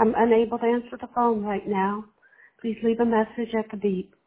I'm unable to answer the phone right now. Please leave a message at the beep.